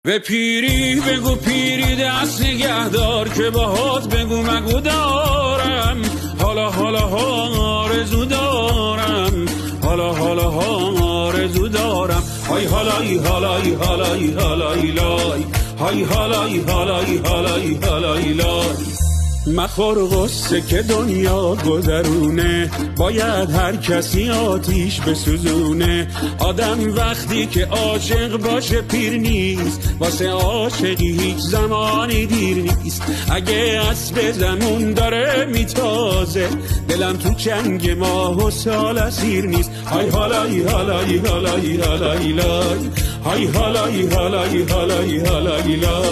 به پیری بگو پیری دست نگهدار که باهات بگو مگو دارم حالا آرزو دارم حالا آرزو دارم های حالای حالای حالای حالای لای های حالای حالای حالای حالای لای مخور غصه که دنیا گذرونه باید هر کسی آتیش بسوزونه آدم وقتی که عاشق باشه پیر نیست واسه عاشقی هیچ زمانی دیر نیست اگه اسب زمون داره میتازه دلم تو چنگ ماه و سال اسیر نیست های حالای حالای حالای حالای لای های حالای حالای حالای حالای لای